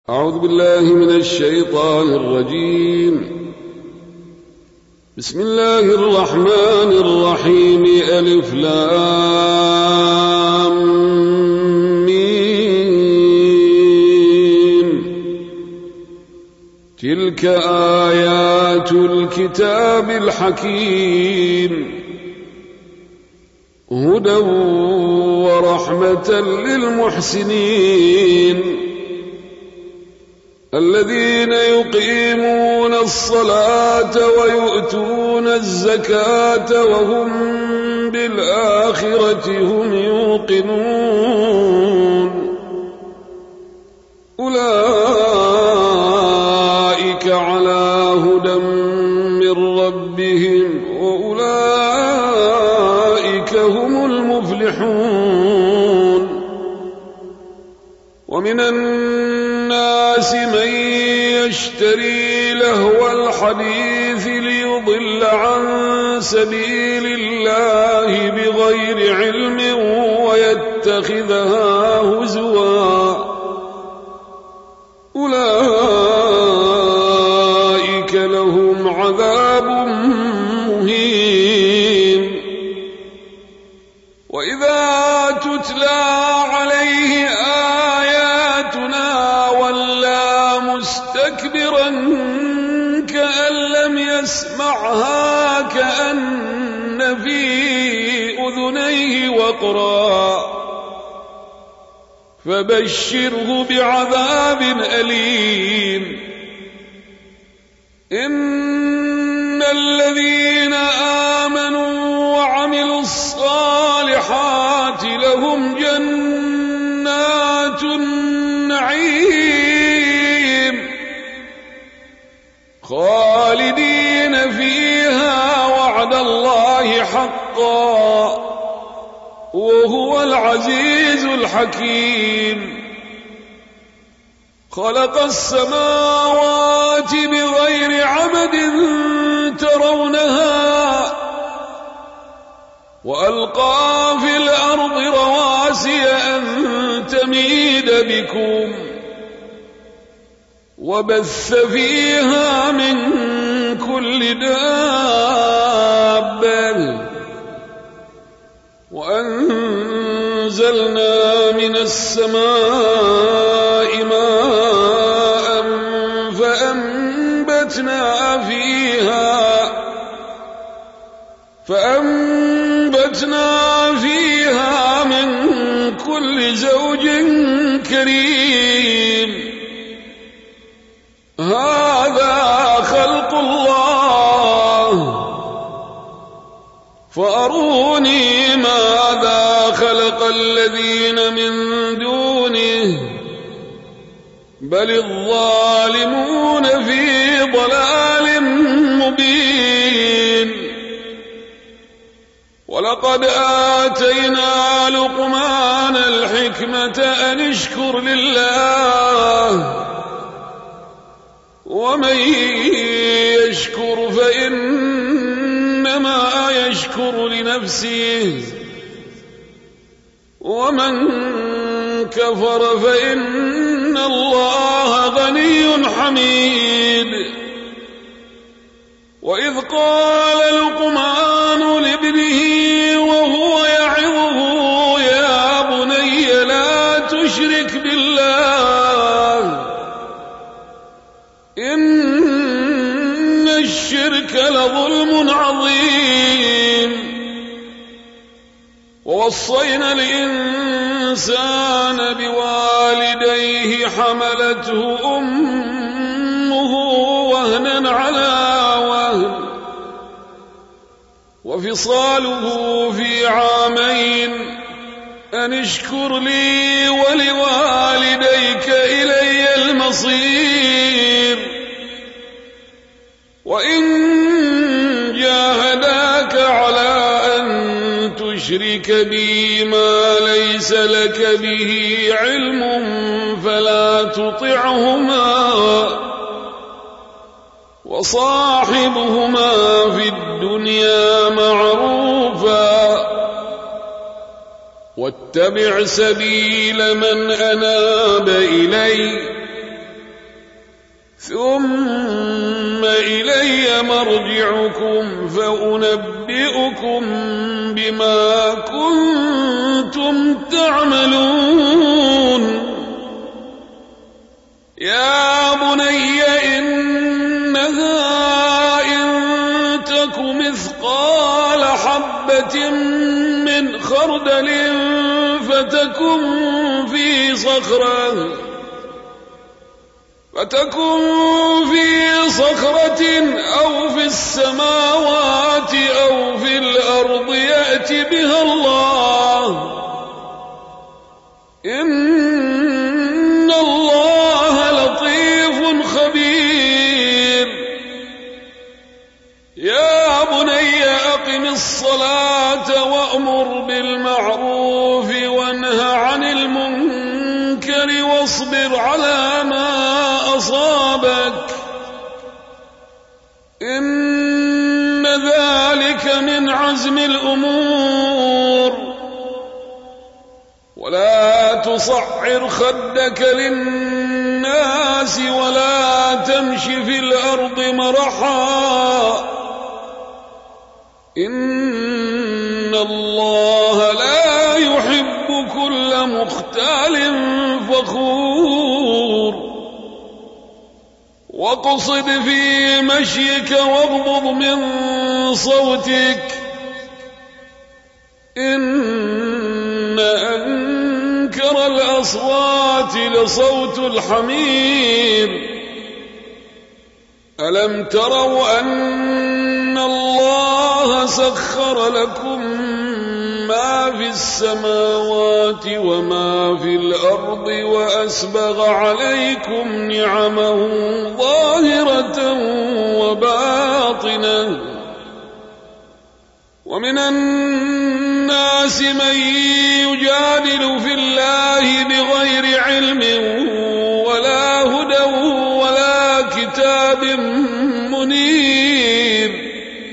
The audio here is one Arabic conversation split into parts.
أعوذ بالله من الشيطان الرجيم. بسم الله الرحمن الرحيم. ألف لام ميم. تلك آيات الكتاب الحكيم هدى ورحمة للمحسنين الذين يقيمون الصلاة ويؤتون الزكاة وهم بالآخرة هم يوقنون أولئك على هدى من ربهم وأولئك هم المفلحون. ومن الناس من يشتري لهو الحديث ليضل عن سبيل الله بغير علم ويتخذها هزوا أولئك لهم عذاب مهين. وإذا تتلى عليه آياتنا ولى مستكبرا كأن لم يسمعها كأن في أذنيه وقرا فبشره بعذاب أليم. إن الذين آمنوا وعملوا الصالحات لهم جنات النعيم خالدين فيها وعد الله حقا وهو العزيز الحكيم. خلق السماوات بغير عمد ترونها وألقى في الأرض رواسي أن تميد بكم وبث فيها من كل دابة وأنزلنا من السماء ماء فأنبتنا فيها من كل زوج كريم. هذا خلق الله فأروني ماذا خلق الذين من دونه بل الظالمون في ضلال مبين. ولقد آتينا لقمان الحكمة أن اشكر لله ومن يشكر فإنما يشكر لنفسه ومن كفر فإن الله غني حميد. وإذ قال لقمان لابنه وهو يعظه يا بني لا تشرك بالله إن الشرك لظلم عظيم. ووصينا الإنسان بوالديه حملته أمه وهنا على وهن وفصاله في عامين أن اشكر لي ولوالديك إلي المصير. وإن جاهداك على أن تشرك بي ما ليس لك به علم فلا تطعهما وصاحبهما في الدنيا معروفا واتبع سبيل من أناب إلي ثم إلي مرجعكم فأنبئكم بما كنتم تعملون يا بني إنها إن تك مثقال حبة من خردل فتكن في صخرة أو في السماوات أو في الأرض يأت بها الله إن الله لطيف خبير يا بني أقم الصلاة وأمر بالمعروف وانه عن المنكر واصبر على ما أصابك إن ذلك من عزم الأمور ولا تصعر خدك للناس ولا تمش في الأرض مرحا إن الله لا يحب كل مختال فخور واقصد في مشيك واغضض من صوتك إن أنكر الأصوات لصوت الحمير ألم تروا أن الله سخر لكم ما في السماوات وما في الأرض وأسبغ عليكم نعمه ظاهرة وباطنة ومن الناس من يجادل في الله بغير علم ولا هدى ولا كتاب منير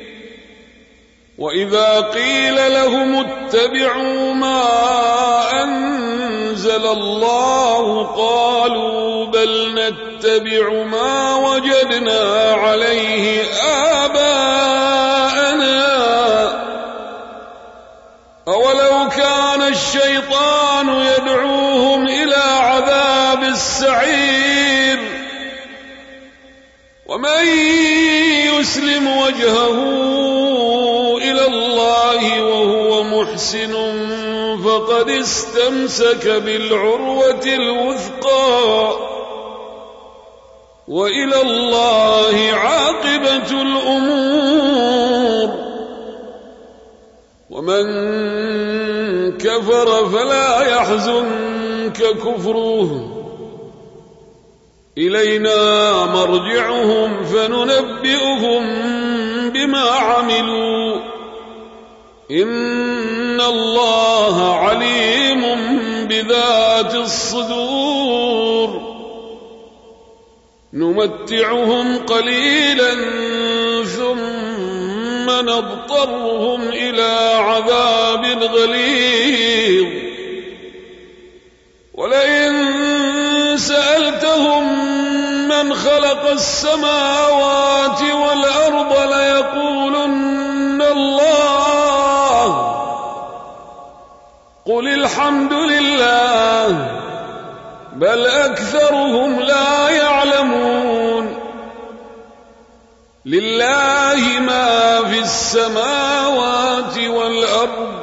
وإذا قيل لهم اتبعوا ما أنزل الله قالوا بل نتبع ما وجدنا عليه آباءنا أولو كان الشيطان يدعوهم إلى عذاب السعير ومن يسلم وجهه إلى الله وهو محسن فقد استمسك بالعروة الوثقى وإلى الله عاقبة الأمور ومن كفر فلا يحزنك كفره إلينا مرجعهم فننبئهم بما عملوا إن الله عليم بذات الصدور نمتعهم قليلا ثم نضطرهم إلى عذاب غليظ ولئن سألتهم من خلق السماوات والأرض ليقولن الله قل الحمد لله بل أكثرهم لا يعلمون لله ما في السماوات والأرض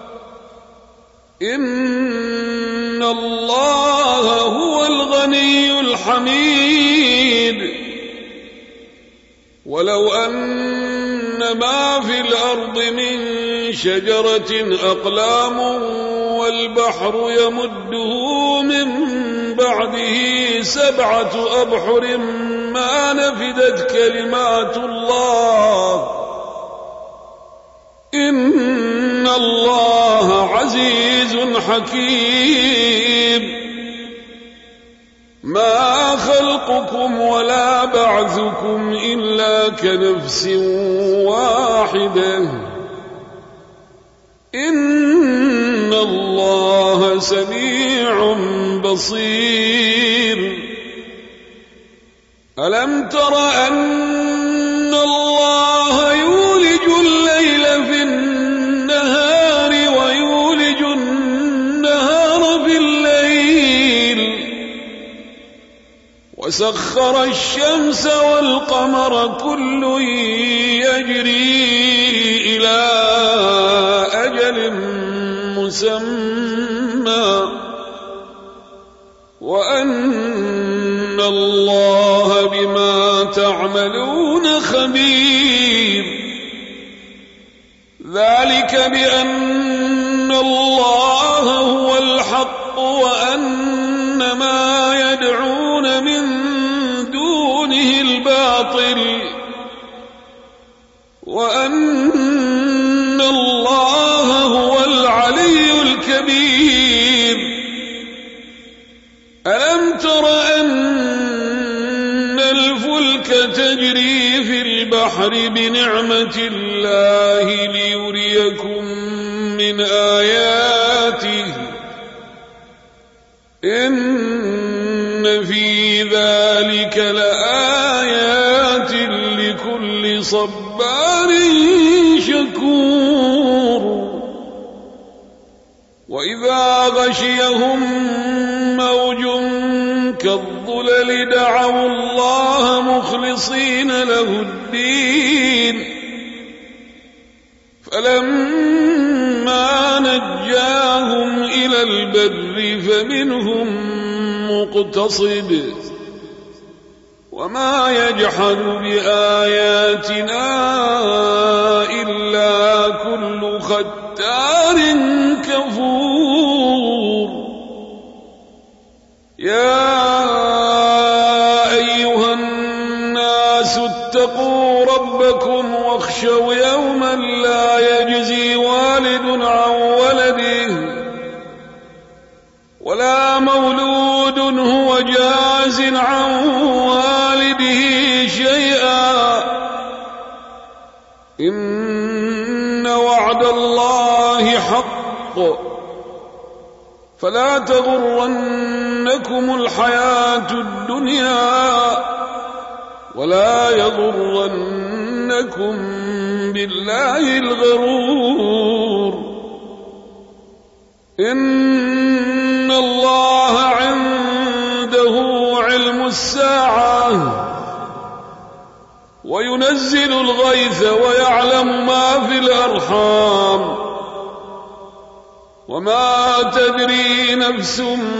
إن الله هو الغني الحميد ولو أن ما في الأرض من شجرة أقلام والبحر يمده من بعده 7 أبحر ما نفدت كلمات الله إن الله عزيز حكيم ما خلقكم ولا بعثكم إلا كنفس واحدة إن الله سميع بصير ألم تر أن الله يولج الليل في النهار ويولج النهار في الليل وسخر الشمس والقمر كل يجري إلى أجل مسمى وأن الله بما تعملون خبير ذلك بأن الله هو الحق وأن ما يدعون من دونه الباطل وأن الله هو العلي الكبير ألم تر أن الفلك تجري في البحر بنعمة الله ليريكم من آياته إن في ذلك لآيات لكل صبار شكور وإذا غشيهم موج كالظلل دعوا الله مخلصين له الدين فلما نجاهم إلى البر فمنهم مقتصد وما يجحد بآياتنا إلا كل ختار كفور يا أيها الناس اتقوا ربكم واخشوا يوما لا يجزي والد عن ولده ولا مولود هو جاز عن والده شيئا إن وعد الله حق فلا تغرنكم الحياة الدنيا ولا يغرنكم بالله الغرور إن الله عنده علم الساعة وينزل الغيث ويعلم ما في الأرحام وما تدري نفس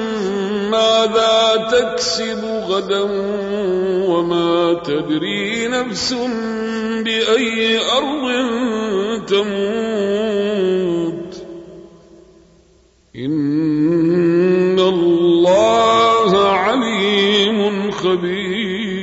ماذا تكسب غدا وما تدري نفس بأي أرض تموت إن الله عليم خبير